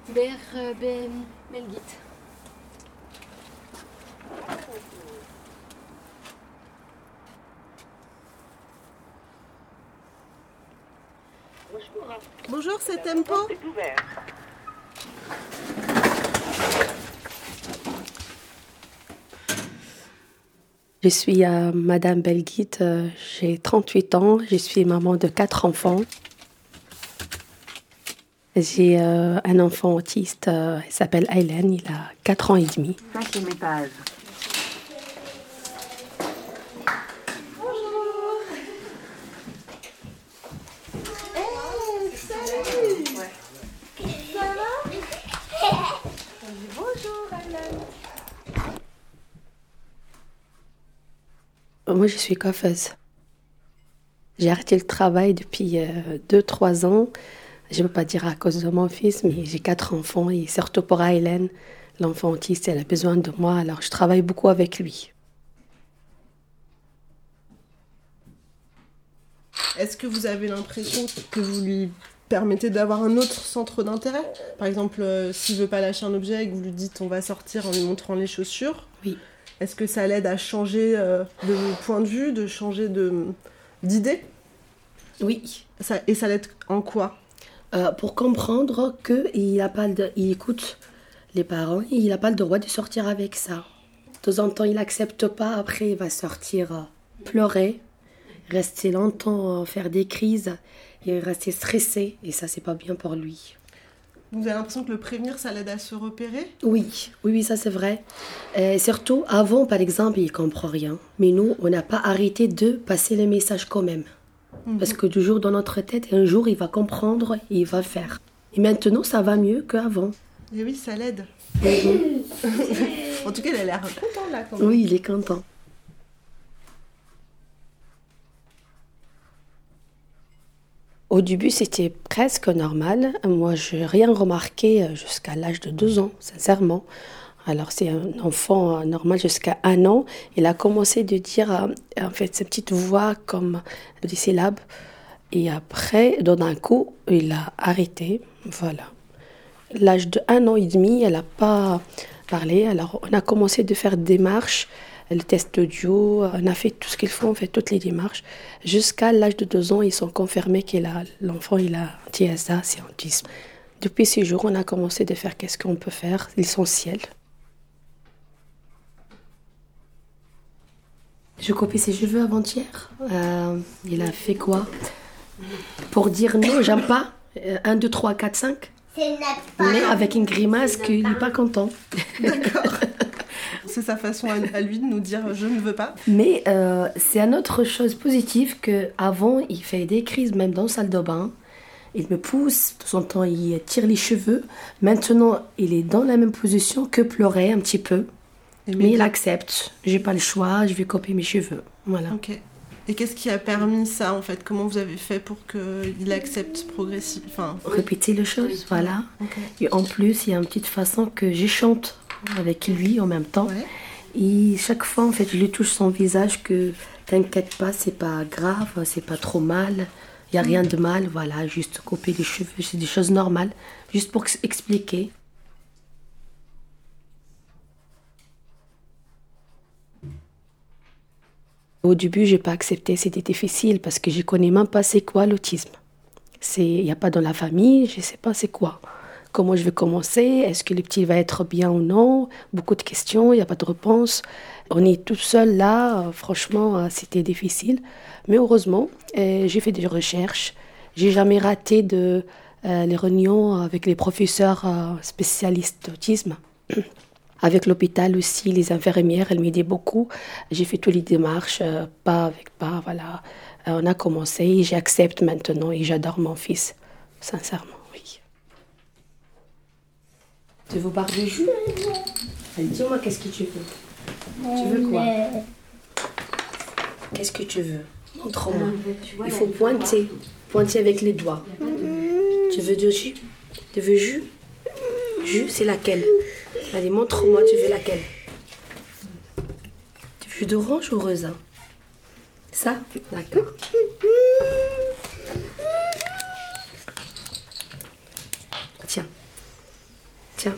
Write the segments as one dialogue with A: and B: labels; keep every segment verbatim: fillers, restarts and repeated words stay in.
A: Ber Ben Melgit.
B: Bonjour, c'est Tempo.
C: Je suis euh, Madame Belguit, euh, j'ai trente-huit ans, je suis maman de quatre enfants. J'ai euh, un enfant autiste, euh, il s'appelle Aylen, il a quatre ans et demi.
D: Cinquième étage.
C: Moi, je suis coiffeuse. J'ai arrêté le travail depuis deux à trois ans. Je ne peux pas dire à cause de mon fils, mais j'ai quatre enfants et surtout pour Aylen, l'enfant autiste, elle a besoin de moi, alors je travaille beaucoup avec lui.
B: Est-ce que vous avez l'impression que vous lui permettez d'avoir un autre centre d'intérêt ? Par exemple, euh, s'il ne veut pas lâcher un objet et que vous lui dites on va sortir en lui montrant les chaussures.
C: Oui.
B: Est-ce que ça l'aide à changer euh, de point de vue, de changer de, d'idée ?
C: Oui.
B: Ça, et ça l'aide en quoi ?
C: euh, Pour comprendre qu'il a pas de, il écoute les parents et il n'a pas le droit de sortir avec ça. De temps en temps, il n'accepte pas, après il va sortir euh, pleurer, rester longtemps, euh, faire des crises, et rester stressé, et ça, c'est pas bien pour lui.
B: Vous avez l'impression que le prévenir, ça l'aide à se repérer ?
C: Oui, oui, oui, ça c'est vrai. Et surtout, avant, par exemple, il ne comprend rien. Mais nous, on n'a pas arrêté de passer les messages quand même. Mmh. Parce que toujours dans notre tête, un jour, il va comprendre et il va faire. Et maintenant, ça va mieux qu'avant.
B: Et oui, ça l'aide.
C: Mmh.
B: En tout cas, il a l'air content là quand même.
C: Oui, il est content. Au début, c'était presque normal. Moi, je n'ai rien remarqué jusqu'à l'âge de deux ans, sincèrement. Alors, c'est un enfant normal jusqu'à un an. Il a commencé de dire, en fait, ces petites voix comme des syllabes. Et après, d'un coup, il a arrêté. Voilà. L'âge de un an et demi, elle n'a pas parlé. Alors, on a commencé de faire des démarches. Le test audio, on a fait tout ce qu'il faut, on fait toutes les démarches. Jusqu'à l'âge de deux ans, ils sont confirmés que l'enfant il a un T S A, c'est un autisme. Depuis ces jours, on a commencé de faire qu'est-ce qu'on peut faire, l'essentiel. Je copie ses cheveux avant-hier. Euh, il a fait quoi ? Pour dire non, j'aime pas. un, deux, trois, quatre, cinq. Mais avec une grimace qu'il n'est pas content.
B: D'accord. C'est sa façon à lui de nous dire « je ne veux pas ».
C: Mais euh, c'est une autre chose positive qu'avant, il fait des crises, même dans la salle de bain. Il me pousse, de temps en temps, il tire les cheveux. Maintenant, il est dans la même position que pleurer un petit peu. Et mais il accepte. J'ai pas le choix, je vais couper mes cheveux. Voilà.
B: Ok. Et qu'est-ce qui a permis ça, en fait ? Comment vous avez fait pour qu'il accepte progressivement enfin...
C: Répéter les choses, voilà.
B: Okay.
C: Et en plus, il y a une petite façon que je chante avec lui en même temps.
B: Ouais.
C: Et chaque fois, en fait, je lui touche son visage que t'inquiète pas, c'est pas grave, c'est pas trop mal, il n'y a rien de mal, voilà, juste couper les cheveux, c'est des choses normales, juste pour expliquer. Au début, j'ai pas accepté, c'était difficile parce que je connais même pas c'est quoi l'autisme. Il n'y a pas dans la famille, je sais pas c'est quoi. Comment je vais commencer ? Est-ce que le petit va être bien ou non ? Beaucoup de questions, il n'y a pas de réponse. On est tout seul là, euh, franchement, euh, c'était difficile. Mais heureusement, euh, j'ai fait des recherches. J'ai jamais raté de, euh, les réunions avec les professeurs euh, spécialistes d'autisme. Avec l'hôpital aussi, les infirmières, elles m'aidaient beaucoup. J'ai fait toutes les démarches, euh, pas avec pas, voilà. Euh, on a commencé, j'accepte maintenant et j'adore mon fils, sincèrement. Tu veux boire du jus ? Allez, dis-moi, qu'est-ce que tu veux ? Tu veux quoi ? Qu'est-ce que tu veux ? Montre-moi. Il faut pointer. Pointer avec les doigts. Tu veux du jus ? Tu veux jus ? Jus, c'est laquelle ? Allez, montre-moi, tu veux laquelle ? Tu veux d'orange ou raisin ? Ça ? D'accord. Tiens. Tiens.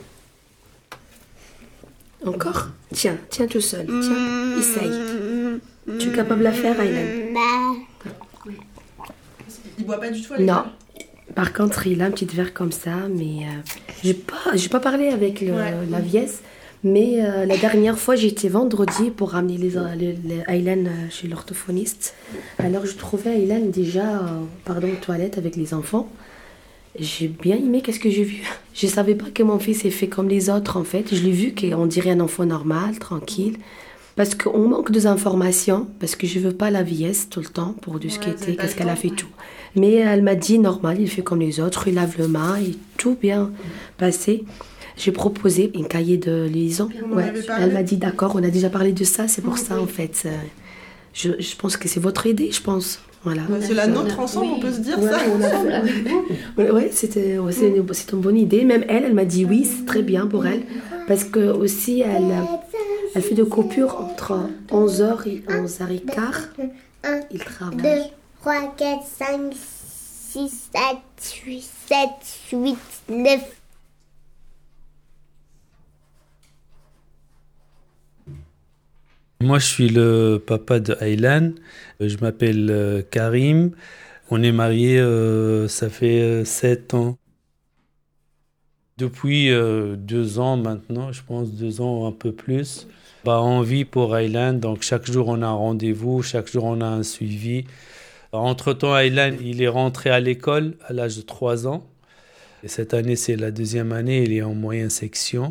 C: Encore? Tiens, tiens tout seul. Tiens, essaye. Tu es capable de la faire, Aylan?
B: Il boit pas du tout à l'école?
C: Non. Par contre, il a un petit verre comme ça, mais euh, j'ai pas, j'ai pas parlé avec le, ouais. la vieille. Mais euh, la dernière fois, j'étais vendredi pour ramener les, les, les Aylan chez l'orthophoniste. Alors, je trouvais Aylan déjà, euh, pardon, aux toilettes avec les enfants. J'ai bien aimé qu'est-ce que j'ai vu. Je savais pas que mon fils est fait comme les autres, en fait. Je l'ai vu qu'on dirait un enfant normal, tranquille. Parce qu'on manque d'informations, parce que je veux pas la vieillesse tout le temps pour discuter ouais, qu'est-ce qu'elle a fait tout. Mais elle m'a dit normal, il fait comme les autres, il lave le main, et tout bien passé. J'ai proposé un cahier de liaison. Ouais. Elle m'a dit d'accord, on a déjà parlé de ça, c'est pour oh, ça oui. en fait. Je, je pense que c'est votre idée, je pense. Voilà.
B: C'est la nôtre ensemble, oui. on peut se dire
C: ouais,
B: ça.
C: On a fait... ouais, c'était, ouais, c'est, une, c'est une bonne idée. Même elle, elle m'a dit oui, c'est très bien pour elle. Parce que aussi, elle, elle fait des coupures entre onze heures et onze heures quinze. Il travaille.
D: deux, trois, quatre, cinq, six, sept, huit, sept, huit, neuf.
E: Moi, je suis le papa de Aylan. Je m'appelle euh, Karim. On est mariés, euh, ça fait euh, sept ans. Depuis euh, deux ans maintenant, je pense deux ans ou un peu plus. Bah, on vit pour Aylan, donc chaque jour on a un rendez-vous, chaque jour on a un suivi. Entre-temps, Aylan, il est rentré à l'école à l'âge de trois ans. Et cette année, c'est la deuxième année, il est en moyenne section.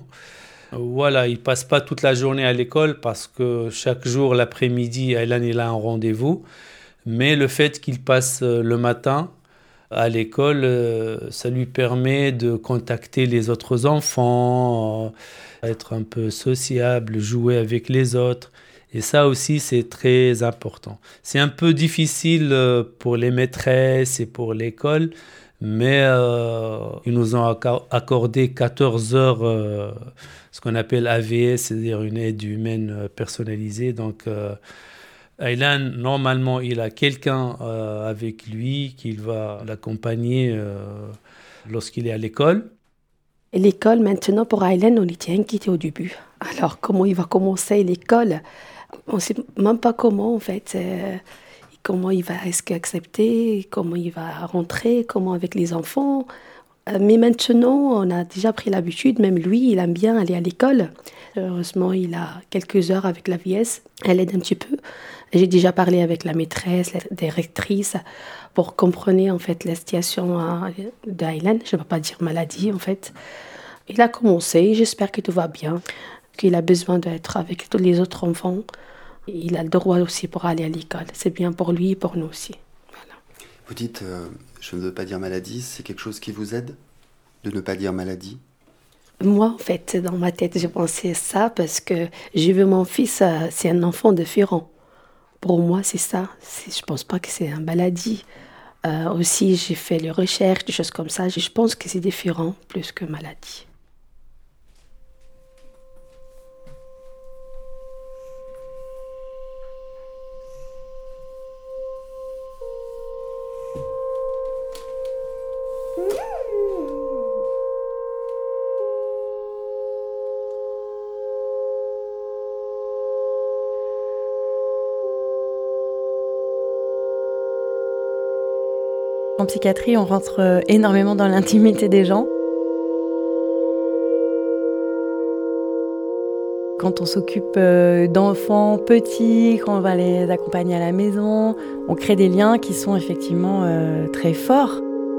E: Voilà, il ne passe pas toute la journée à l'école parce que chaque jour, l'après-midi, Aylan il a un rendez-vous. Mais le fait qu'il passe le matin à l'école, ça lui permet de contacter les autres enfants, être un peu sociable, jouer avec les autres. Et ça aussi, c'est très important. C'est un peu difficile pour les maîtresses et pour l'école, mais euh, ils nous ont accordé quatorze heures, euh, ce qu'on appelle A V S, c'est-à-dire une aide humaine personnalisée. Donc, euh, Aylan, normalement, il a quelqu'un euh, avec lui qui va l'accompagner euh, lorsqu'il est à l'école.
C: Et l'école, maintenant, pour Aylan, on était inquiétés au début. Alors, comment il va commencer l'école? On ne sait même pas comment, en fait. Euh, comment il va est-ce accepter, comment il va rentrer, comment avec les enfants. Euh, mais maintenant, on a déjà pris l'habitude, même lui, il aime bien aller à l'école. Heureusement, il a quelques heures avec la vieillesse. Elle aide un petit peu. J'ai déjà parlé avec la maîtresse, la directrice, pour comprendre en fait la situation d'Aylan. Je ne vais pas dire maladie en fait. Il a commencé, j'espère que tout va bien, qu'il a besoin d'être avec tous les autres enfants. Il a le droit aussi pour aller à l'école. C'est bien pour lui et pour nous aussi. Voilà.
F: Vous dites, euh, je ne veux pas dire maladie, c'est quelque chose qui vous aide de ne pas dire maladie?
C: Moi, en fait, dans ma tête, j'ai pensé ça parce que j'ai vu mon fils, c'est un enfant différent. Pour moi, c'est ça. C'est, je ne pense pas que c'est une maladie. Euh, aussi, j'ai fait les recherches, des choses comme ça. Je pense que c'est différent plus que maladie.
G: En psychiatrie, on rentre énormément dans l'intimité des gens. Quand on s'occupe d'enfants petits, quand on va les accompagner à la maison, on crée des liens qui sont effectivement euh, très forts.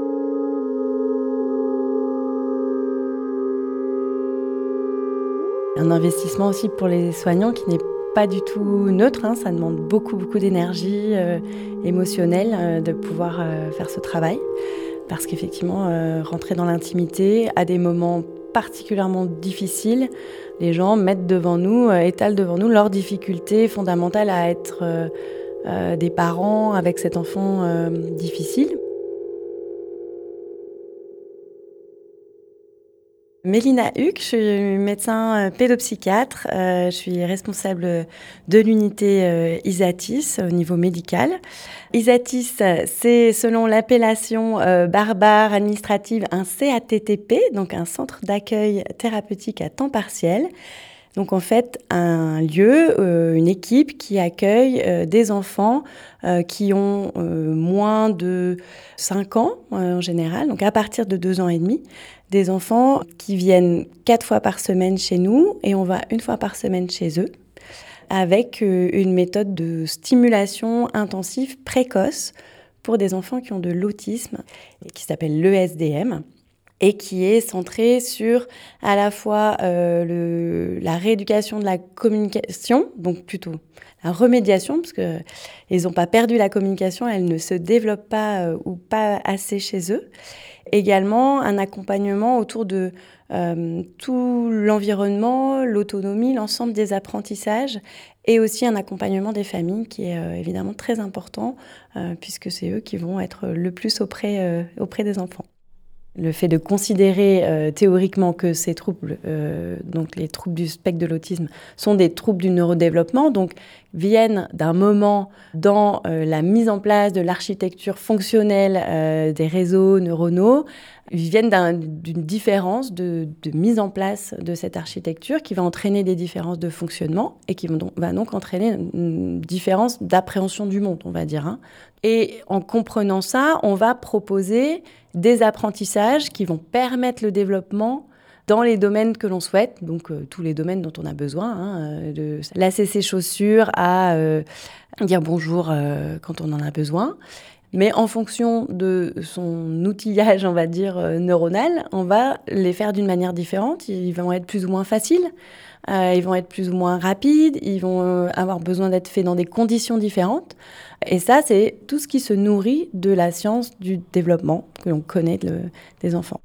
G: Un investissement aussi pour les soignants qui n'est pas du tout neutre, hein, ça demande beaucoup, beaucoup d'énergie euh, émotionnelle euh, de pouvoir euh, faire ce travail. Parce qu'effectivement, euh, rentrer dans l'intimité à des moments particulièrement difficiles, les gens mettent devant nous, euh, étalent devant nous leurs difficultés fondamentales à être euh, euh, des parents avec cet enfant euh, difficile. Mélina Huck, je suis médecin pédopsychiatre. Euh, je suis responsable de l'unité euh, Isatis au niveau médical. Isatis, c'est selon l'appellation euh, barbare administrative un C A T T P, donc un centre d'accueil thérapeutique à temps partiel. Donc en fait, un lieu, euh, une équipe qui accueille euh, des enfants euh, qui ont euh, moins de cinq ans euh, en général, donc à partir de deux ans et demi, des enfants qui viennent quatre fois par semaine chez nous et on va une fois par semaine chez eux avec euh, une méthode de stimulation intensive précoce pour des enfants qui ont de l'autisme et qui s'appelle l'E S D M. Et qui est centré sur à la fois euh, le, la rééducation de la communication, donc plutôt la remédiation, parce qu'ils n'ont pas perdu la communication, elle ne se développe pas euh, ou pas assez chez eux. Également, un accompagnement autour de euh, tout l'environnement, l'autonomie, l'ensemble des apprentissages, et aussi un accompagnement des familles qui est euh, évidemment très important, euh, puisque c'est eux qui vont être le plus auprès, euh, auprès des enfants. Le fait de considérer euh, théoriquement que ces troubles, euh, donc les troubles du spectre de l'autisme, sont des troubles du neurodéveloppement, donc viennent d'un moment dans euh, la mise en place de l'architecture fonctionnelle euh, des réseaux neuronaux, viennent d'un, d'une différence de, de mise en place de cette architecture qui va entraîner des différences de fonctionnement et qui va donc, va donc entraîner une différence d'appréhension du monde, on va dire. Hein. Et en comprenant ça, on va proposer des apprentissages qui vont permettre le développement dans les domaines que l'on souhaite, donc euh, tous les domaines dont on a besoin, hein, de lasser ses chaussures à euh, dire bonjour euh, quand on en a besoin. Mais en fonction de son outillage, on va dire, euh, neuronal, on va les faire d'une manière différente. Ils vont être plus ou moins faciles, euh, ils vont être plus ou moins rapides, ils vont euh, avoir besoin d'être faits dans des conditions différentes. Et ça, c'est tout ce qui se nourrit de la science du développement que l'on connaît de, des enfants.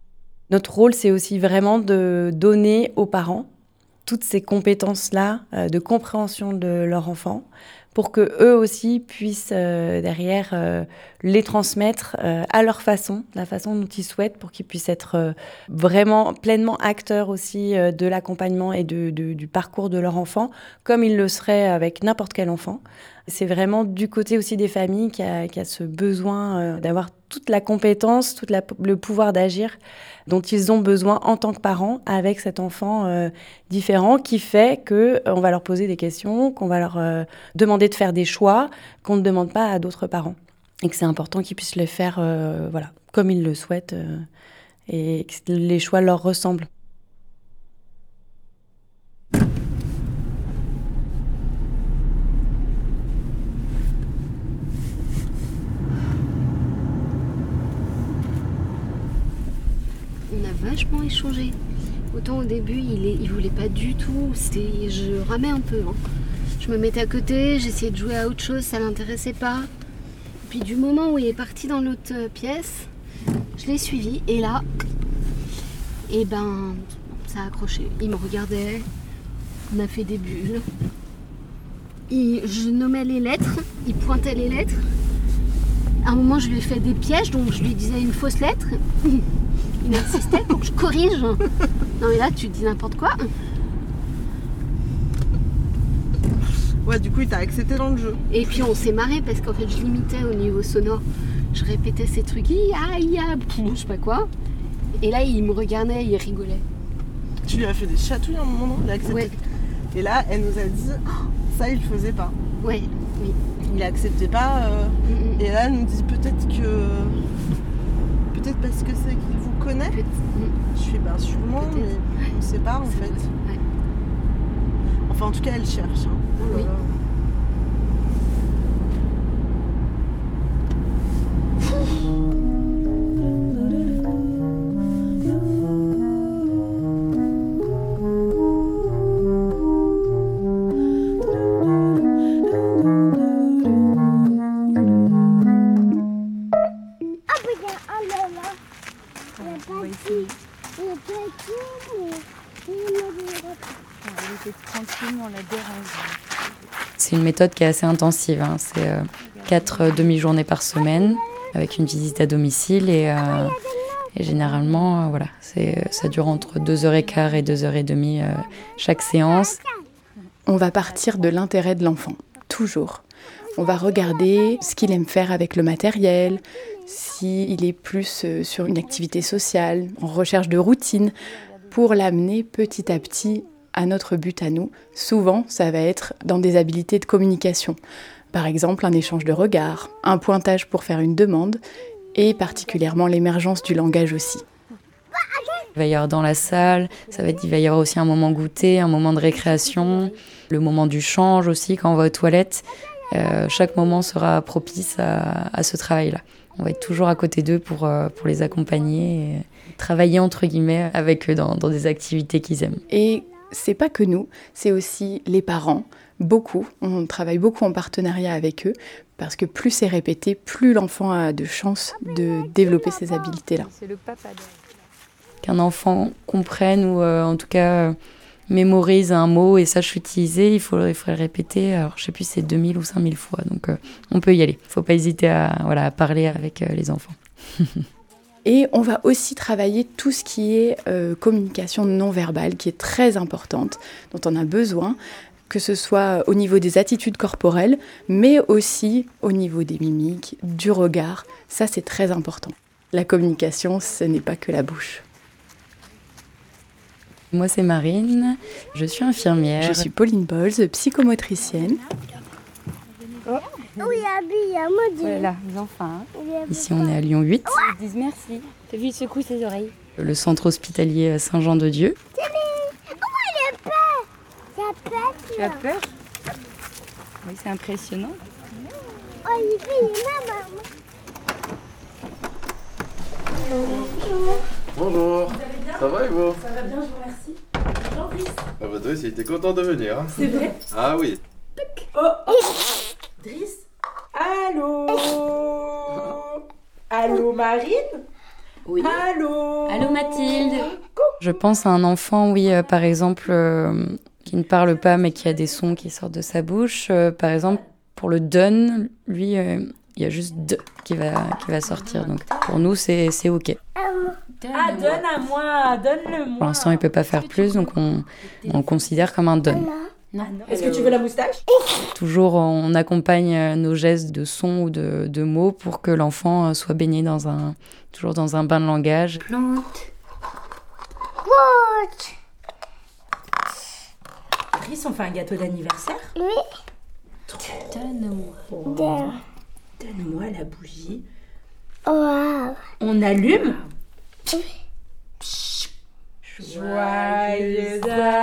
G: Notre rôle, c'est aussi vraiment de donner aux parents toutes ces compétences-là euh, de compréhension de leur enfant pour qu'eux aussi puissent euh, derrière euh, les transmettre euh, à leur façon, la façon dont ils souhaitent, pour qu'ils puissent être euh, vraiment pleinement acteurs aussi euh, de l'accompagnement et de, de, du parcours de leur enfant, comme ils le seraient avec n'importe quel enfant. C'est vraiment du côté aussi des familles qui a, qui a ce besoin euh, d'avoir toute la compétence, tout le pouvoir d'agir dont ils ont besoin en tant que parents avec cet enfant euh, différent qui fait qu'on euh, va leur poser des questions, qu'on va leur euh, demander de faire des choix qu'on ne demande pas à d'autres parents. Et que c'est important qu'ils puissent les faire euh, voilà, comme ils le souhaitent euh, et que les choix leur ressemblent.
A: On a vachement échangé. Autant au début, il, est, il voulait pas du tout. C'était, je ramais un peu. Hein. Je me mettais à côté, j'essayais de jouer à autre chose, ça l'intéressait pas. Et puis du moment où il est parti dans l'autre pièce, je l'ai suivi. Et là, et ben, ça a accroché. Il me regardait, on a fait des bulles. Et je nommais les lettres, il pointait les lettres. À un moment, je lui ai fait des pièges, donc je lui disais une fausse lettre. Il insistait pour que je corrige. Non mais là, tu dis n'importe quoi.
B: Ouais, du coup, il t'a accepté dans le jeu.
A: Et puis on s'est marré parce qu'en fait, je limitais au niveau sonore. Je répétais ces trucs, ya, ya, je sais pas quoi. Et là, il me regardait, il rigolait.
B: Tu lui as fait des chatouilles à un moment, non? Il a accepté.
A: Ouais.
B: Et là, elle nous a dit, oh, ça, il le faisait pas.
A: Ouais, oui.
B: Il acceptait pas. Euh...
A: Mm-hmm.
B: Et là, elle nous dit peut-être que... Peut-être parce que c'est qu'il vous connaît.
A: Peut- mm.
B: Je fais ben sûrement,
A: Peut-être.
B: mais on sait pas en
A: C'est
B: fait.
A: vrai. Ouais.
B: Enfin, en tout cas, elle cherche. Hein.
A: Oui.
B: Euh,
H: C'est une méthode qui est assez intensive. Hein. C'est euh, quatre demi-journées par semaine avec une visite à domicile et, euh, Et généralement, euh, voilà, c'est, ça dure entre deux heures quinze et deux heures trente euh, chaque séance.
I: On va partir de l'intérêt de l'enfant, toujours. On va regarder ce qu'il aime faire avec le matériel, s'il est plus sur une activité sociale, en recherche de routine, pour l'amener petit à petit à notre but à nous. Souvent, ça va être dans des habiletés de communication. Par exemple, un échange de regards, un pointage pour faire une demande, et particulièrement l'émergence du langage aussi.
H: Il va y avoir dans la salle, ça va être, il va y avoir aussi un moment goûter, un moment de récréation, le moment du change aussi quand on va aux toilettes. Euh, chaque moment sera propice à, à ce travail-là. On va être toujours à côté d'eux pour, euh, pour les accompagner et travailler entre guillemets avec eux dans, dans des activités qu'ils aiment.
I: Et c'est pas que nous, c'est aussi les parents. Beaucoup, on travaille beaucoup en partenariat avec eux parce que plus c'est répété, plus l'enfant a de chances de développer ces habiletés-là.
H: Qu'un enfant comprenne ou euh, en tout cas euh, mémorise un mot et sache l'utiliser, il faut, il faut le répéter, alors je sais plus si c'est deux mille ou cinq mille fois, donc euh, on peut y aller. Il ne faut pas hésiter à, voilà, à parler avec euh, les enfants.
I: Et on va aussi travailler tout ce qui est euh, communication non verbale, qui est très importante, dont on a besoin, que ce soit au niveau des attitudes corporelles, mais aussi au niveau des mimiques, du regard. Ça, c'est très important. La communication, ce n'est pas que la bouche.
H: Moi, c'est Marine, je suis infirmière.
I: Je suis Pauline Bolz, psychomotricienne.
D: Oh. Oui, il y a moi.
H: Voilà, les enfants. Hein. Ici, on est à Lyon huit.
J: Ils disent merci. T'as vu, il secoue ses oreilles.
H: Le centre hospitalier Saint-Jean-de-Dieu.
D: Oh, il a peur. Il a peur.
J: Tu as peur? Oui, c'est impressionnant.
D: Oh, il fait maman.
K: Bonjour. Bonjour. Ça va et vous?
L: Ça va bien, je vous remercie. Jean-Brice.
K: Ah bah Driss, il était content de venir. Hein.
L: C'est vrai?
K: Ah oui.
L: Oh, oh. Driss. Allô? Allô Marine?
J: Oui.
L: Allô?
J: Allô Mathilde?
H: Je pense à un enfant, oui, euh, par exemple, euh, qui ne parle pas mais qui a des sons qui sortent de sa bouche. Euh, par exemple, pour le donne, lui, euh, il y a juste de qui va, qui va sortir. Donc pour nous, c'est, c'est OK.
L: Ah, donne à moi, donne-le-moi.
H: Pour l'instant, il ne peut pas faire plus, donc on, on le considère comme un donne.
L: Non. Est-ce que tu veux la moustache?
H: Toujours, on accompagne nos gestes de sons ou de, de mots pour que l'enfant soit baigné dans un, toujours dans un bain de langage.
J: Plante.
D: Watch.
L: Driss, on fait un gâteau d'anniversaire?
D: Oui.
J: Donne-moi.
D: Donne.
L: Donne-moi la bougie.
D: Wow.
L: On allume?
D: Oui.
L: Joyeux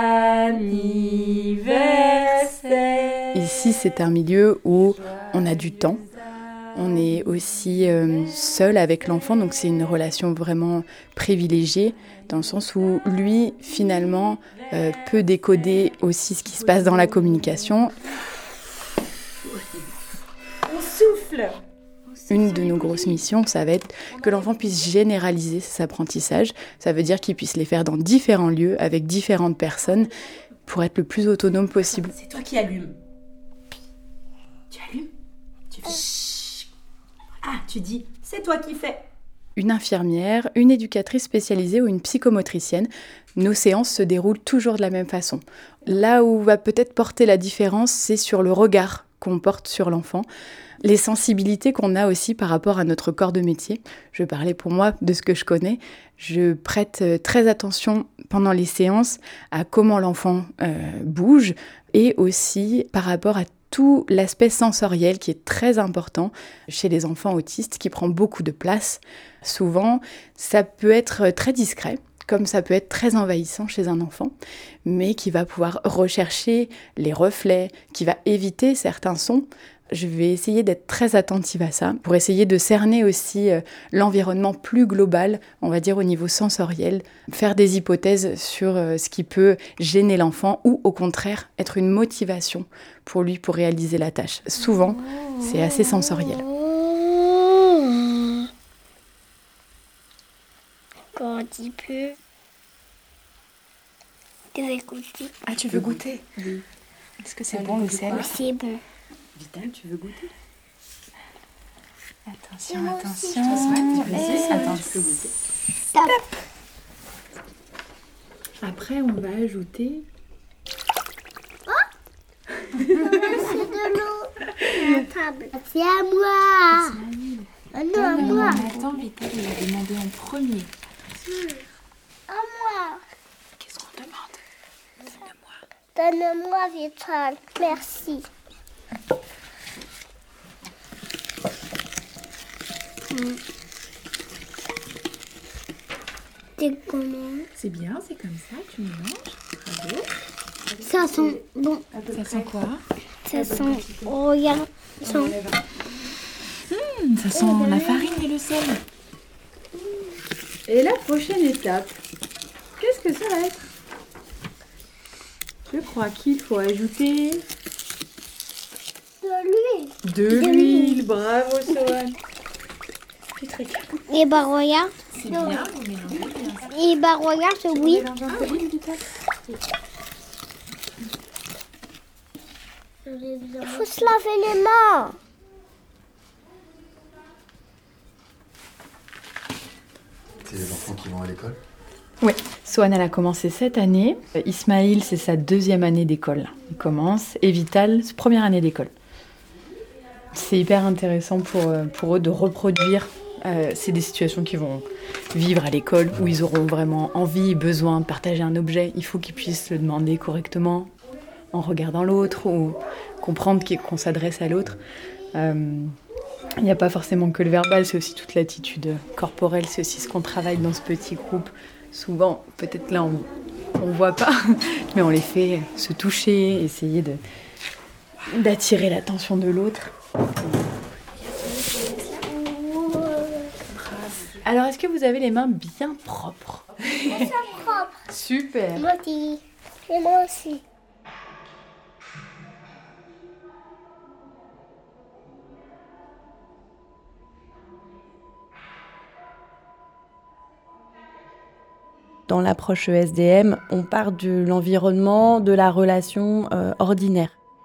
L: anniversaire.
I: Ici, c'est un milieu où on a du temps. On est aussi euh, seul avec l'enfant, donc c'est une relation vraiment privilégiée, dans le sens où lui, finalement, euh, peut décoder aussi ce qui se passe dans la communication.
L: On souffle.
I: Une de nos grosses missions, ça va être que l'enfant puisse généraliser ses apprentissages. Ça veut dire qu'il puisse les faire dans différents lieux, avec différentes personnes, pour être le plus autonome possible.
L: C'est toi qui allumes. Tu allumes? Tu fais... Chut. Ah, tu dis, c'est toi qui fais.
I: Une infirmière, une éducatrice spécialisée ou une psychomotricienne, nos séances se déroulent toujours de la même façon. Là où va peut-être porter la différence, c'est sur le regard qu'on porte sur l'enfant. Les sensibilités qu'on a aussi par rapport à notre corps de métier. Je parlais pour moi de ce que je connais. Je prête très attention pendant les séances à comment l'enfant euh, bouge et aussi par rapport à tout l'aspect sensoriel qui est très important chez les enfants autistes, qui prend beaucoup de place. Souvent, ça peut être très discret, comme ça peut être très envahissant chez un enfant, mais qui va pouvoir rechercher les reflets, qui va éviter certains sons. Je vais essayer d'être très attentive à ça, pour essayer de cerner aussi euh, l'environnement plus global, on va dire au niveau sensoriel, faire des hypothèses sur euh, ce qui peut gêner l'enfant ou au contraire être une motivation pour lui pour réaliser la tâche. Souvent, c'est assez sensoriel.
D: Quand il peut. Goûter.
I: Ah, tu veux goûter? Oui. Est-ce que c'est bon le sel?
D: C'est bon.
L: Vital, tu veux goûter?
I: Attention, attention.
L: Vas-y, attends, tu peux goûter.
D: Stop.
I: Après, on va ajouter...
D: C'est de l'eau. La table. C'est à moi. Ah non, à moi.
I: Attends, Vital, il a demandé en premier.
D: À moi.
I: Qu'est-ce qu'on demande? Donne-moi.
D: Donne-moi, Vital. Merci. Mm. C'est comment?
I: C'est bien, c'est comme ça, tu mélanges. Bravo.
D: Ça sent bon.
I: Ça sent quoi?
D: Ça sent... Regarde. Ça sent...
I: Mmh, ça sent la farine et le sel. Et la prochaine étape, qu'est-ce que ça va être? Je crois qu'il faut ajouter...
D: De l'huile.
I: De l'huile, bravo Sohan. C'est très bien.
D: Et bah regarde.
I: C'est bien, vous mélangez bien.
D: Et bah regarde, oui.
I: Un peu d'huile, Vital.
D: Il faut se laver les mains.
F: C'est les enfants qui vont à l'école?
I: Oui, Sohan, elle a commencé cette année. Ismaïl, c'est sa deuxième année d'école. Il commence. Et Vital, c'est première année d'école. C'est hyper intéressant pour, pour eux de reproduire. Euh, c'est des situations qu'ils vont vivre à l'école où ils auront vraiment envie et besoin de partager un objet. Il faut qu'ils puissent le demander correctement en regardant l'autre ou comprendre qu'on s'adresse à l'autre. Euh, Il n'y a pas forcément que le verbal, c'est aussi toute l'attitude corporelle, c'est aussi ce qu'on travaille dans ce petit groupe. Souvent, peut-être là, on ne voit pas, mais on les fait se toucher, essayer de, d'attirer l'attention de l'autre. Alors, est-ce que vous avez les mains bien propres?
D: C'est propre.
I: Super.
D: Moi aussi. Et moi aussi.
G: Dans l'approche E S D M, on part de l'environnement, de la relation euh, ordinaire.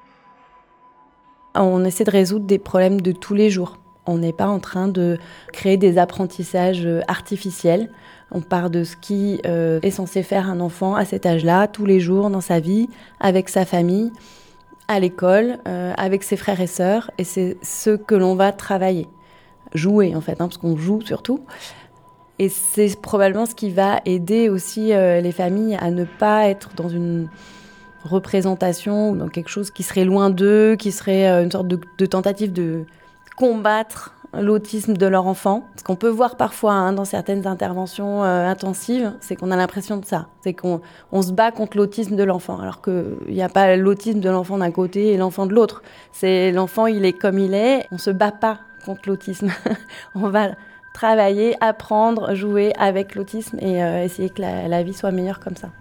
G: On essaie de résoudre des problèmes de tous les jours. On n'est pas en train de créer des apprentissages artificiels. On part de ce qui euh, est censé faire un enfant à cet âge-là, tous les jours dans sa vie, avec sa famille, à l'école, euh, avec ses frères et sœurs. Et c'est ce que l'on va travailler. Jouer, en fait, hein, parce qu'on joue surtout. Et c'est probablement ce qui va aider aussi euh, les familles à ne pas être dans une représentation ou dans quelque chose qui serait loin d'eux, qui serait euh, une sorte de, de tentative de combattre l'autisme de leur enfant. Ce qu'on peut voir parfois hein, dans certaines interventions euh, intensives, c'est qu'on a l'impression de ça. C'est qu'on on se bat contre l'autisme de l'enfant, alors qu'il n'y a pas l'autisme de l'enfant d'un côté et l'enfant de l'autre. C'est l'enfant, il est comme il est. On ne se bat pas contre l'autisme. On va travailler, apprendre, jouer avec l'autisme et euh, essayer que la, la vie soit meilleure comme ça.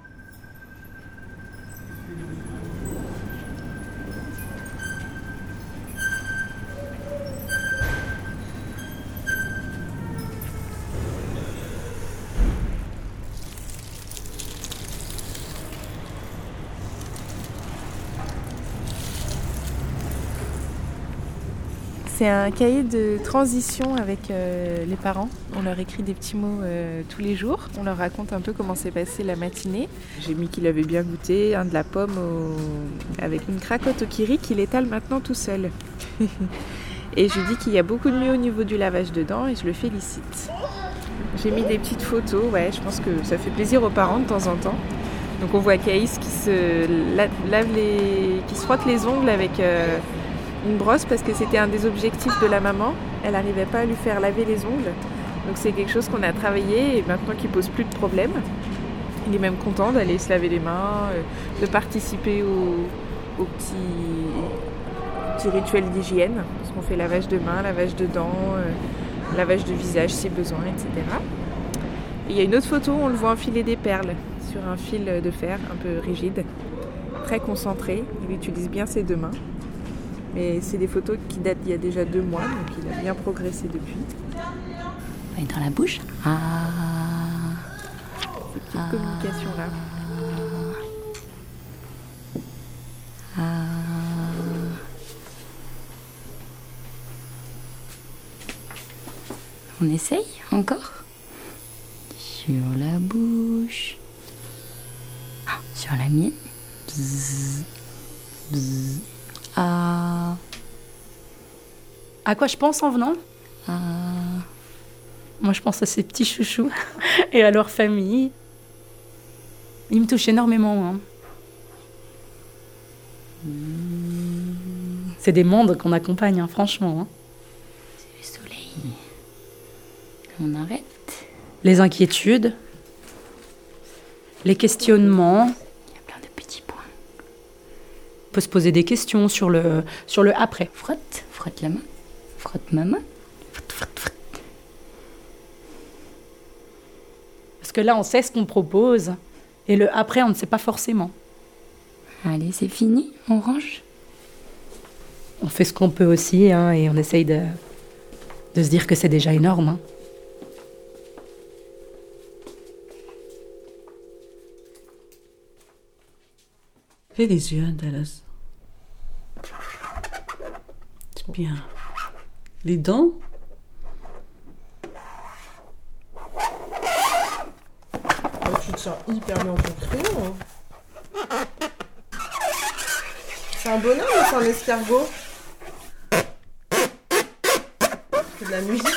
M: C'est un cahier de transition avec euh, les parents. On leur écrit des petits mots euh, tous les jours. On leur raconte un peu comment s'est passée la matinée. J'ai mis qu'il avait bien goûté, un de la pomme au... avec une cracotte au kiri qu'il étale maintenant tout seul. Et je lui dis qu'il y a beaucoup de mieux au niveau du lavage de dents et je le félicite. J'ai mis des petites photos, ouais, je pense que ça fait plaisir aux parents de temps en temps. Donc on voit Caïs qui se lave les... qui se frotte les ongles avec... Euh... une brosse parce que c'était un des objectifs de la maman. Elle n'arrivait pas à lui faire laver les ongles. Donc c'est quelque chose qu'on a travaillé et maintenant qu'il ne pose plus de problème. Il est même content d'aller se laver les mains, de participer au, au petit, petit rituel d'hygiène. Parce qu'on fait lavage de mains, lavage de dents, lavage de visage si besoin, et cetera. Et il y a une autre photo où on le voit enfiler des perles sur un fil de fer un peu rigide, très concentré. Il utilise bien ses deux mains. Mais c'est des photos qui datent d'il y a déjà deux mois, donc il a bien progressé depuis.
J: Et dans la bouche. Ah.
M: Cette petite ah. communication-là.
J: Ah. On essaye encore ? Sur la bouche. Ah, sur la mienne. Bzzz. Bzzz. Ah.
N: À quoi je pense en venant?
J: Ah.
N: Moi, je pense à ces petits chouchous et à leur famille. Ils me touchent énormément. Hein. C'est des mondes qu'on accompagne, hein, franchement. Hein.
J: C'est le soleil. On arrête.
N: Les inquiétudes, les questionnements.
J: Il y a plein de petits points.
N: On peut se poser des questions sur le, sur le après.
J: Frotte, frotte la main. Frotte ma main. Frotte, frotte, frotte.
N: Parce que là, on sait ce qu'on propose. Et le après, on ne sait pas forcément.
J: Allez, c'est fini, on range.
N: On fait ce qu'on peut aussi, hein, et on essaye de, de se dire que c'est déjà énorme. Hein.
O: Fais les yeux, Dallas. C'est bien. Les dents.
B: Oh, tu te sens hyper bien ton crayon. Hein. C'est un bonhomme ou c'est un escargot? C'est de la musique.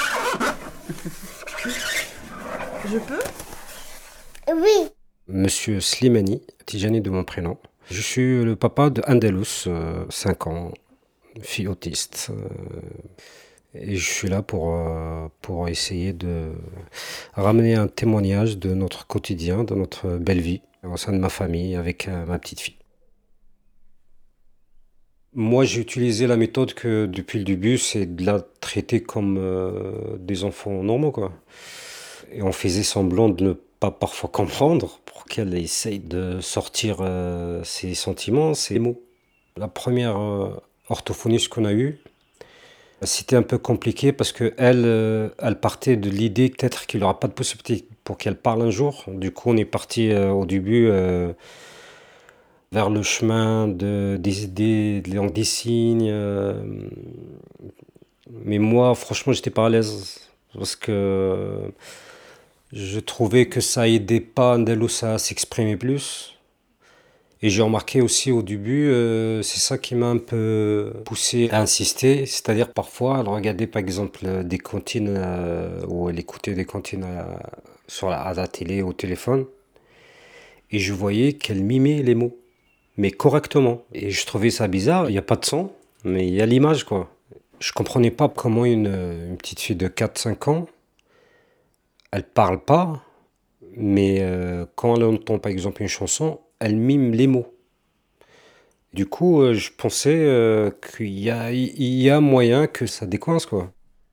B: Je peux?
D: Oui.
P: Monsieur Slimani, Tijani de mon prénom. Je suis le papa de Andalous, euh, cinq ans, fille autiste. Euh, et je suis là pour, euh, pour essayer de ramener un témoignage de notre quotidien, de notre belle vie, au sein de ma famille, avec euh, ma petite fille. Moi, j'ai utilisé la méthode que depuis le début, c'est de la traiter comme euh, des enfants normaux, quoi. Et on faisait semblant de ne pas parfois comprendre pour qu'elle essaye de sortir euh, ses sentiments, ses mots. La première euh, orthophoniste qu'on a eue, c'était un peu compliqué parce qu'elle euh, elle partait de l'idée peut-être qu'il n'y aura pas de possibilité pour qu'elle parle un jour. Du coup, on est parti euh, au début euh, vers le chemin de, des idées, de langue des signes. Euh, mais moi, franchement, j'étais pas à l'aise parce que je trouvais que ça aidait pas Andalous à s'exprimer plus. Et j'ai remarqué aussi au début, euh, c'est ça qui m'a un peu poussé à insister. C'est-à-dire parfois, elle regardait par exemple des comptines, euh, ou elle écoutait des comptines à, sur la, à la télé, au téléphone. Et je voyais qu'elle mimait les mots, mais correctement. Et je trouvais ça bizarre. Il n'y a pas de son, mais il y a l'image, quoi. Je comprenais pas comment une, une petite fille de quatre cinq ans, elle parle pas, mais euh, quand elle entend par exemple une chanson, elle mime les mots. Du coup, euh, je pensais euh, qu'il y a, il y a moyen que ça décoince, quoi.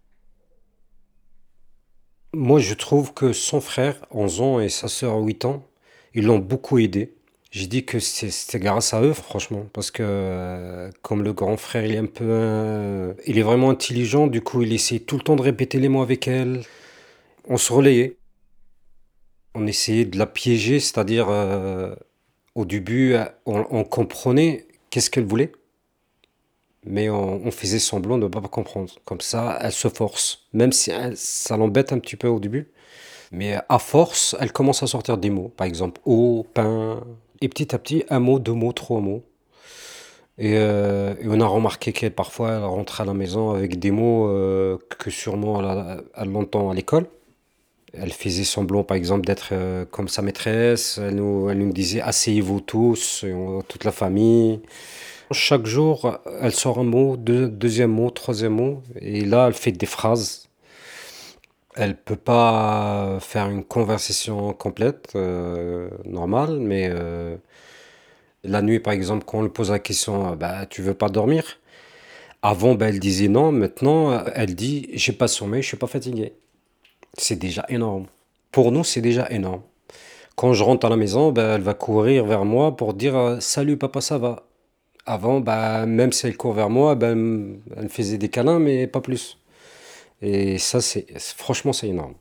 P: Moi, je trouve que son frère, onze ans, et sa sœur, huit ans, ils l'ont beaucoup aidé. J'ai dit que c'est- c'était grâce à eux, franchement, parce que euh, comme le grand frère, il est un peu, euh, il est vraiment intelligent. Du coup, il essaie tout le temps de répéter les mots avec elle. On se relayait. On essayait de la piéger, c'est-à-dire euh, au début, euh, on, on comprenait qu'est-ce qu'elle voulait, mais on, on faisait semblant de ne pas comprendre. Comme ça, elle se force, même si elle- ça l'embête un petit peu au début. Mais à force, elle commence à sortir des mots. Par exemple, eau, pain. Et petit à petit, un mot, deux mots, trois mots. Et, euh, et on a remarqué qu'elle, parfois, elle rentre à la maison avec des mots euh, que sûrement elle, a- elle l'entend à l'école. Elle faisait semblant, par exemple, d'être euh, comme sa maîtresse. Elle nous, elle nous disait asseyez-vous tous, et on- toute la famille. Chaque jour, elle sort un mot, deux- deuxième mot, troisième mot. Et là, elle fait des phrases. Elle peut pas faire une conversation complète, euh, normale, mais euh, la nuit, par exemple, quand on lui pose la question, euh, bah, tu veux pas dormir? Avant, bah, elle disait non. Maintenant, euh, elle dit, j'ai pas sommeil, je suis pas fatiguée. C'est déjà énorme. Pour nous, c'est déjà énorme. Quand je rentre à la maison, bah, elle va courir vers moi pour dire euh, salut papa, ça va. Avant, bah, même si elle court vers moi, bah, elle me elle me faisait des câlins, mais pas plus. Et ça, c'est franchement, c'est énorme.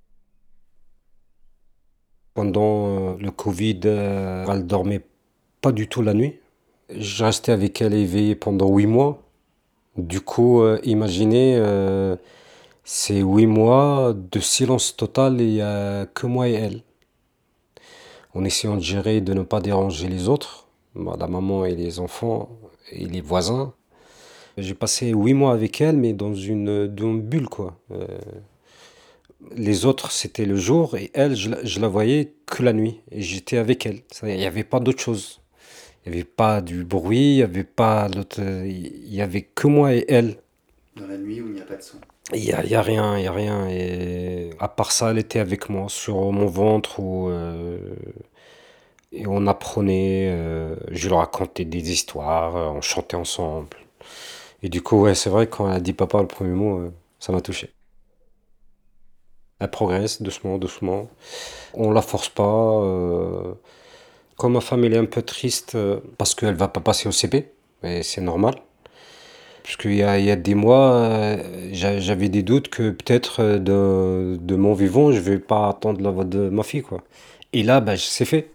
P: Pendant euh, le Covid, euh, elle dormait pas du tout la nuit. Je restais avec elle éveillée pendant huit mois. Du coup, euh, imaginez, euh, C'est huit mois de silence total et il n'y a que moi et elle. En essayant de gérer et de ne pas déranger les autres, bah, la maman et les enfants et les voisins. J'ai passé huit mois avec elle, mais dans une, dans une bulle, quoi. Euh, les autres, c'était le jour, et elle, je, la- je la voyais que la nuit. Et j'étais avec elle. Ça, il n'y avait pas d'autre chose. Il n'y avait pas du bruit, il n'y avait pas d'autre- il y avait que moi et elle.
F: Dans la nuit où il n'y a pas de son.
P: Il n'y a, il y a rien, il y a rien. Et à part ça, elle était avec moi sur mon ventre où, euh, et on apprenait, euh, je leur racontais des histoires, euh, on chantait ensemble. Et du coup, ouais, c'est vrai, quand elle a dit papa le premier mot, euh, ça m'a touché. Elle progresse doucement, doucement. On la force pas. euh, Comme ma femme elle est un peu triste euh, parce qu'elle va pas passer au C P, et c'est normal. Parce qu'il y a, il y a des mois, euh, j'a- j'avais des doutes que peut-être euh, de, de mon vivant, je vais pas attendre la voix de ma fille, quoi. Et là, bah, c'est fait.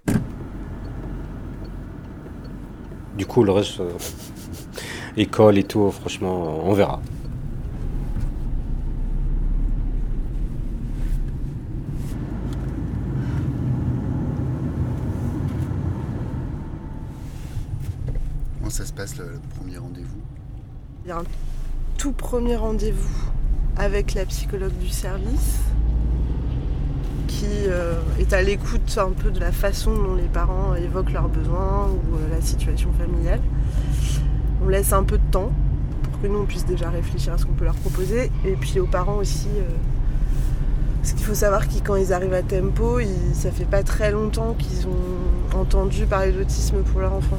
P: Du coup, le reste, euh, école et tout, franchement, on verra.
F: Comment ça se passe le, le premier rendez-vous?
B: Il y a un tout premier rendez-vous avec la psychologue du service qui euh, est à l'écoute un peu de la façon dont les parents évoquent leurs besoins ou euh, la situation familiale. On laisse un peu de temps pour que nous on puisse déjà réfléchir à ce qu'on peut leur proposer, et puis aux parents aussi. Euh, parce qu'il faut savoir que quand ils arrivent à Tempo, ils, ça fait pas très longtemps qu'ils ont entendu parler d'autisme pour leur enfant.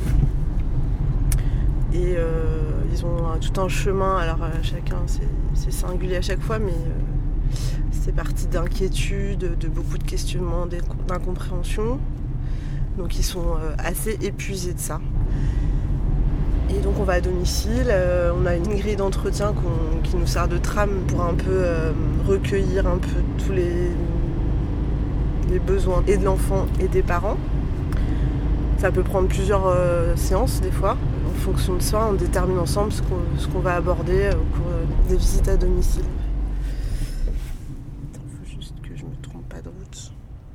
B: Et euh, ils ont euh, tout un chemin, alors euh, chacun c'est, c'est singulier à chaque fois, mais euh, c'est parti d'inquiétudes, de beaucoup de questionnements, d'incompréhension. Donc ils sont euh, assez épuisés de ça. Et donc on va à domicile, euh, on a une grille d'entretien qu'on- qui nous sert de trame pour un peu euh, recueillir un peu tous les, les besoins et de l'enfant et des parents. Ça peut prendre plusieurs euh, séances des fois. En fonction de ça, on détermine ensemble ce qu'on, ce qu'on va aborder au cours euh, des visites à domicile. Il faut juste que je me trompe pas de route.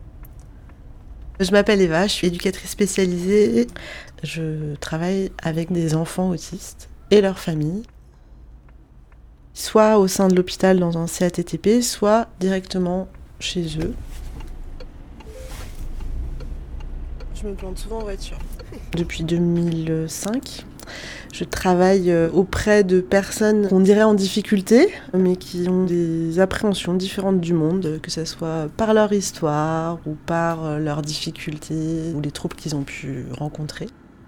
B: Je m'appelle Eva, je suis éducatrice spécialisée. Je travaille avec des enfants autistes et leurs familles, soit au sein de l'hôpital dans un C A T T P, soit directement chez eux. Je me plante souvent en voiture. Depuis deux mille cinq, je travaille auprès de personnes qu'on dirait en difficulté, mais qui ont des appréhensions différentes du monde, que ce soit par leur histoire ou par leurs difficultés ou les troubles qu'ils ont pu rencontrer.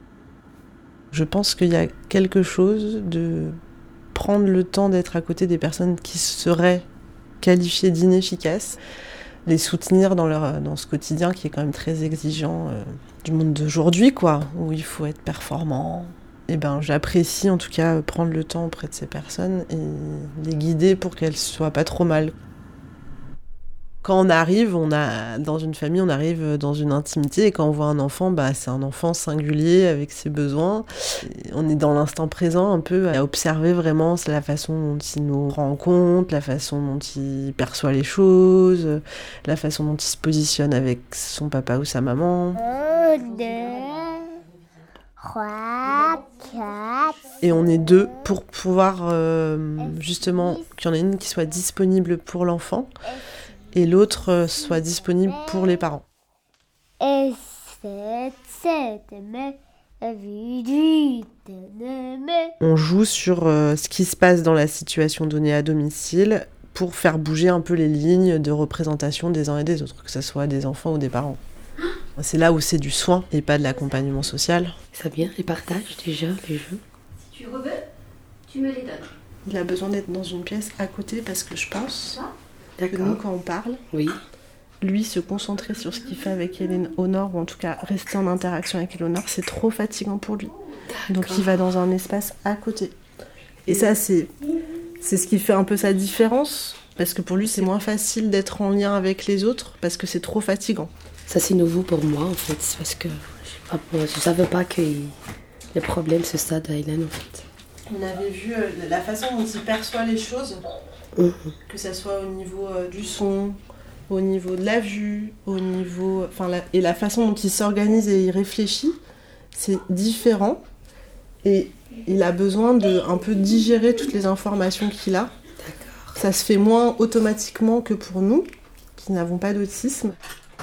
B: Je pense qu'il y a quelque chose de prendre le temps d'être à côté des personnes qui seraient qualifiées d'inefficaces, les soutenir dans, leur, dans ce quotidien qui est quand même très exigeant euh, du monde d'aujourd'hui, quoi, où il faut être performant. Et ben, j'apprécie en tout cas prendre le temps auprès de ces personnes et les guider pour qu'elles soient pas trop mal. Quand on arrive, on a, dans une famille, on arrive dans une intimité, et quand on voit un enfant, bah, c'est un enfant singulier avec ses besoins. Et on est dans l'instant présent un peu à observer vraiment la façon dont il nous rend compte, la façon dont il perçoit les choses, la façon dont il se positionne avec son papa ou sa maman.
D: Un, deux, trois, quatre.
B: Et on est deux pour pouvoir euh, justement qu'il y en ait une qui soit disponible pour l'enfant et l'autre euh, soit disponible pour les parents.
D: Et sept, sept, mais, huit, neuf.
B: On joue sur euh, ce qui se passe dans la situation donnée à domicile pour faire bouger un peu les lignes de représentation des uns et des autres, que ce soit des enfants ou des parents. C'est là où c'est du soin et pas de l'accompagnement social.
C: Ça vient, les partages déjà, les jeux.
A: Si tu veux, tu me les donnes.
B: Il a besoin d'être dans une pièce à côté parce que je pense que
C: D'accord.
B: nous, quand on parle,
C: Oui.
B: lui se concentrer sur ce qu'il fait avec Hélène Honor, ou en tout cas rester en interaction avec Hélène Honor, c'est trop fatigant pour lui. Donc il va dans un espace à côté. Et ça, c'est, c'est ce qui fait un peu sa différence, parce que pour lui, c'est moins facile d'être en lien avec les autres, parce que c'est trop fatigant.
C: Ça, c'est nouveau pour moi, en fait. C'est parce que je ne savais pas que le problème, c'est ça, d'Hélène, en fait.
B: On avait vu euh, la façon dont il perçoit les choses,
C: Mmh.
B: Que ça soit au niveau euh, du son, au niveau de la vue, au niveau... Enfin, la, et la façon dont il s'organise et il réfléchit, c'est différent. Et il a besoin de un peu digérer toutes les informations qu'il a.
C: D'accord.
B: Ça se fait moins automatiquement que pour nous, qui n'avons pas d'autisme.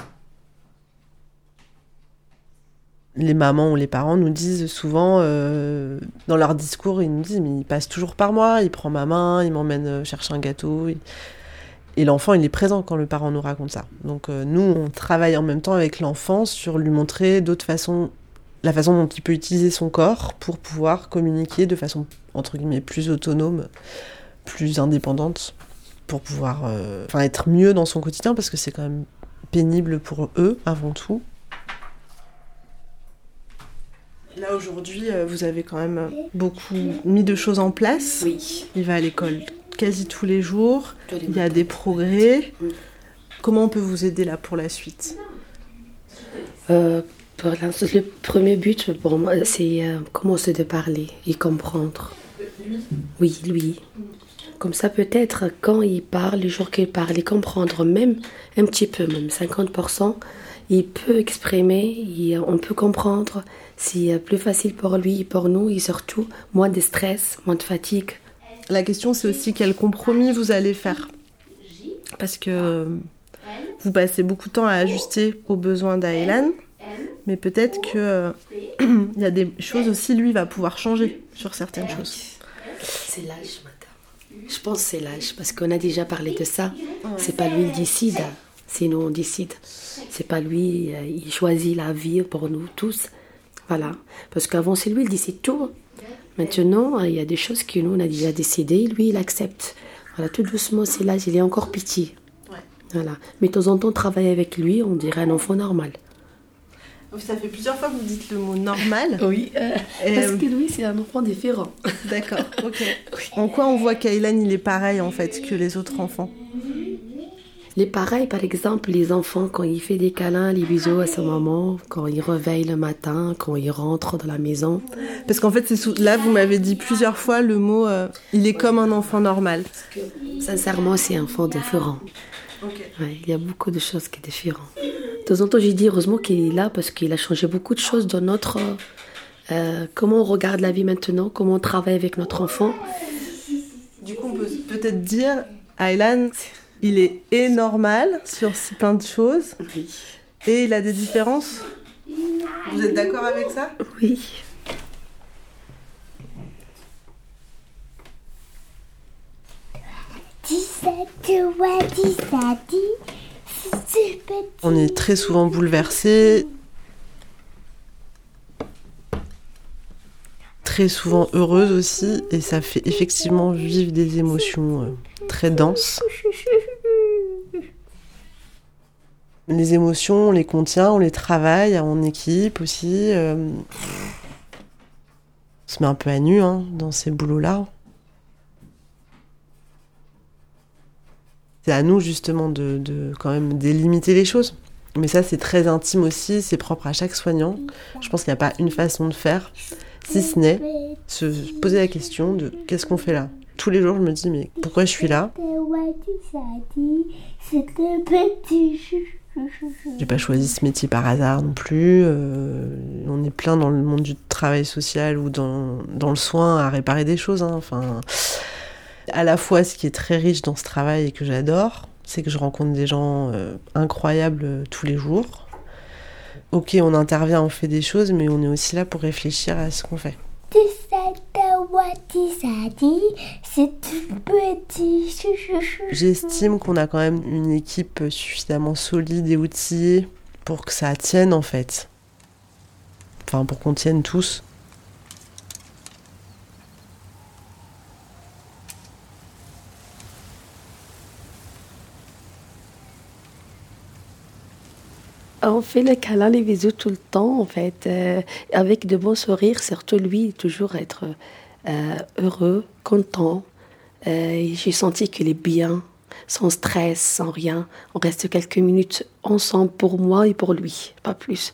B: Les mamans ou les parents nous disent souvent, euh, dans leur discours, ils nous disent « mais il passe toujours par moi, il prend ma main, il m'emmène chercher un gâteau ». Et l'enfant, il est présent quand le parent nous raconte ça. Donc euh, nous, on travaille en même temps avec l'enfant sur lui montrer d'autres façons, la façon dont il peut utiliser son corps pour pouvoir communiquer de façon, entre guillemets, plus autonome, plus indépendante, pour pouvoir euh, enfin, être mieux dans son quotidien, parce que c'est quand même pénible pour eux, avant tout. Là, aujourd'hui, vous avez quand même beaucoup mis de choses en place.
C: Oui.
B: Il va à l'école quasi tous les jours. Il y a des progrès. Oui. Comment on peut vous aider là pour la suite ?
C: euh, pour Le premier but pour moi, c'est euh, commencer de parler et comprendre. Lui ? Oui, lui. Comme ça, peut-être, quand il parle, les jours qu'il parle, et comprendre même un petit peu, même cinquante pour cent, il peut exprimer, il, on peut comprendre. C'est plus facile pour lui et pour nous, et surtout moins de stress, moins de fatigue.
B: La question, c'est aussi quel compromis vous allez faire. Parce que vous passez beaucoup de temps à ajuster aux besoins d'Aylan, mais peut-être qu'il euh, y a des choses aussi, lui, va pouvoir changer sur certaines choses.
C: C'est l'âge, madame. Je pense que c'est l'âge, parce qu'on a déjà parlé de ça. C'est pas lui qui décide, c'est nous on décide. C'est pas lui, il choisit la vie pour nous tous. Voilà, parce qu'avant c'est lui, il décide tout. Maintenant, il y a des choses que nous on a déjà décidé, lui il accepte. Voilà, tout doucement, c'est l'âge, il est encore petit. Ouais. Voilà, mais de temps en temps, travailler avec lui, on dirait un enfant normal.
B: Ça fait plusieurs fois que vous dites le mot normal.
C: Oui, euh, parce que lui, c'est un enfant différent.
B: D'accord, ok. Oui. En quoi on voit qu'Aylan, il est pareil en fait que les autres enfants ?
C: Les pareils, par exemple, les enfants, quand il fait des câlins, les bisous à sa maman, quand il réveille le matin, quand il rentre dans la maison.
B: Parce qu'en fait, c'est sous... là, vous m'avez dit plusieurs fois le mot euh, « il est comme un enfant normal ».
C: Sincèrement, c'est un enfant différent.
B: Okay.
C: Ouais, il y a beaucoup de choses qui sont différentes. De temps en temps, j'ai dit heureusement qu'il est là, parce qu'il a changé beaucoup de choses dans notre... Euh, comment on regarde la vie maintenant, comment on travaille avec notre enfant.
B: Du coup, on peut peut-être dire, Aylan... il est anormal sur plein de choses.
C: Oui.
B: Et il a des différences. Vous êtes d'accord avec ça ?
C: Oui.
B: On est très souvent bouleversés, très souvent heureuses aussi, et ça fait effectivement vivre des émotions euh, très denses. Les émotions, on les contient, on les travaille en équipe aussi. Euh... On se met un peu à nu hein, dans ces boulots-là. C'est à nous justement de, de quand même délimiter les choses. Mais ça, c'est très intime aussi, c'est propre à chaque soignant. Je pense qu'il n'y a pas une façon de faire, si ce n'est se poser la question de qu'est-ce qu'on fait là. Tous les jours, je me dis, mais pourquoi je suis là ? J'ai pas choisi ce métier par hasard non plus. Euh, on est plein dans le monde du travail social ou dans, dans le soin à réparer des choses. Hein. Enfin, à la fois, ce qui est très riche dans ce travail et que j'adore, c'est que je rencontre des gens euh, incroyables euh, tous les jours. Ok, on intervient, on fait des choses, mais on est aussi là pour réfléchir à ce qu'on fait. J'estime qu'on a quand même une équipe suffisamment solide et outillée pour que ça tienne en fait. Enfin, pour qu'on tienne tous.
C: On fait le câlin, les bisous tout le temps, en fait, euh, avec de bons sourires, surtout lui, toujours être euh, heureux, content. Euh, j'ai senti qu'il est bien, sans stress, sans rien. On reste quelques minutes ensemble pour moi et pour lui, pas plus.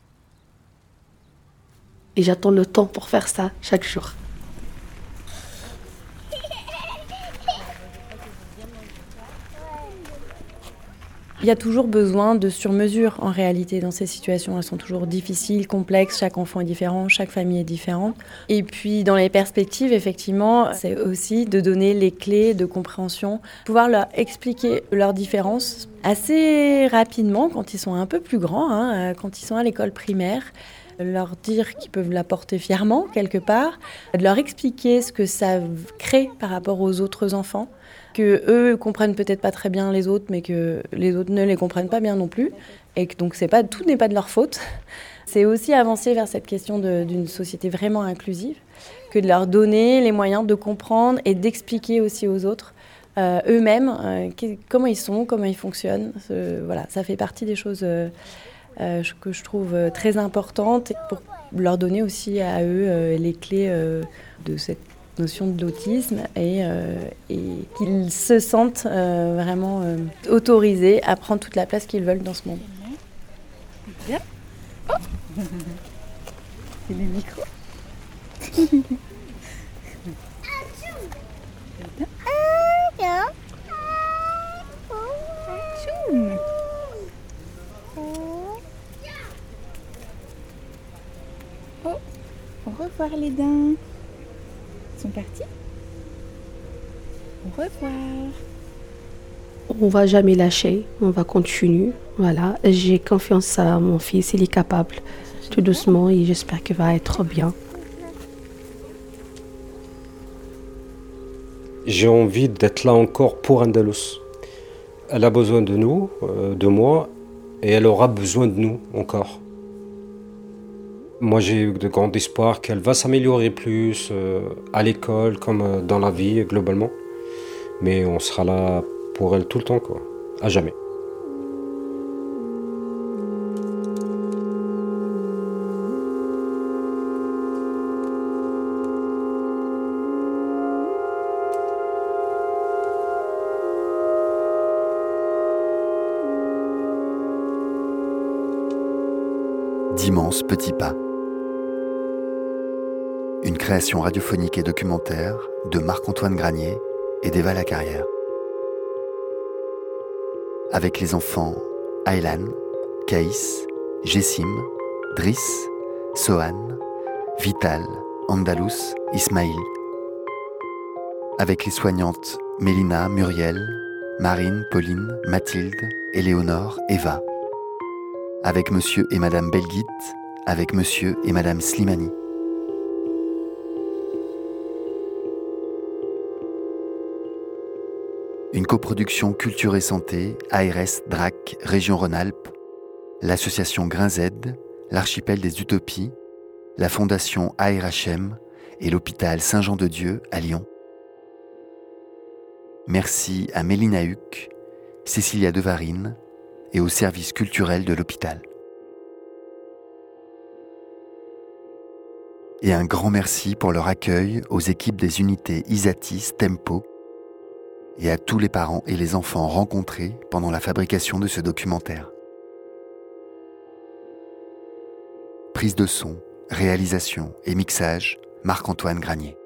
C: Et j'attends le temps pour faire ça chaque jour.
G: Il y a toujours besoin de sur-mesure en réalité dans ces situations. Elles sont toujours difficiles, complexes, chaque enfant est différent, chaque famille est différente. Et puis dans les perspectives, effectivement, c'est aussi de donner les clés de compréhension, pouvoir leur expliquer leurs différences assez rapidement quand ils sont un peu plus grands, hein, quand ils sont à l'école primaire. Leur dire qu'ils peuvent la porter fièrement quelque part, de leur expliquer ce que ça crée par rapport aux autres enfants, que eux comprennent peut-être pas très bien les autres, mais que les autres ne les comprennent pas bien non plus, et que donc c'est pas, tout n'est pas de leur faute. C'est aussi avancer vers cette question de, d'une société vraiment inclusive, que de leur donner les moyens de comprendre et d'expliquer aussi aux autres euh, eux-mêmes euh, comment ils sont, comment ils fonctionnent. Euh, voilà, ça fait partie des choses euh, euh, que je trouve très importantes pour leur donner aussi à eux euh, les clés euh, de cette notion de l'autisme et, euh, et qu'ils se sentent euh, vraiment euh, autorisés à prendre toute la place qu'ils veulent dans ce monde.
I: Bien. Oh. C'est le micro. Oh, au revoir les dents. Ils sont partis. Au revoir.
C: On va jamais lâcher, on va continuer. Voilà, j'ai confiance à mon fils, il est capable. Tout doucement et j'espère qu'il va être bien.
P: J'ai envie d'être là encore pour Andalous. Elle a besoin de nous, euh, de moi, et elle aura besoin de nous encore. Moi, j'ai eu de grands espoirs qu'elle va s'améliorer plus euh, à l'école comme euh, dans la vie globalement. Mais on sera là pour elle tout le temps, quoi, à jamais.
F: D'immenses petits pas. Une création radiophonique et documentaire de Marc-Antoine Granier et d'Eva Lacarrière. Avec les enfants Aylan, Caïs, Jessim, Driss, Sohan, Vital, Andalous, Ismaïl. Avec les soignantes Mélina, Muriel, Marine, Pauline, Mathilde, Éléonore, Eva. Avec monsieur et madame Belguit, avec monsieur et madame Slimani. Une coproduction Culture et Santé, A R S, D R A C, Région Rhône-Alpes, l'association Grain Z, l'Archipel des Utopies, la fondation A R H M et l'hôpital Saint-Jean-de-Dieu à Lyon. Merci à Mélina Huc, Cécilia Devarine et au service culturel de l'hôpital. Et un grand merci pour leur accueil aux équipes des unités Isatis, Tempo et à tous les parents et les enfants rencontrés pendant la fabrication de ce documentaire. Prise de son, réalisation et mixage, Marc-Antoine Granier.